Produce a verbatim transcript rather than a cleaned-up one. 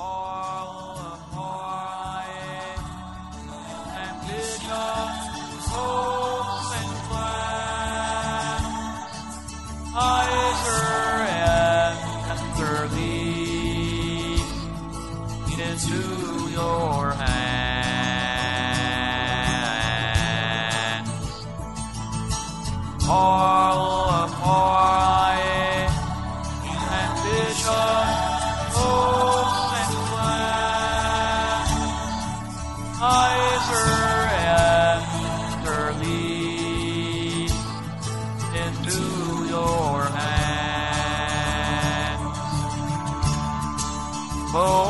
all of my ambitions, hopes, and plans. I surrender these into your hand. All of my ambitions, hopes, and plans, I surrender these into your hands. Oh,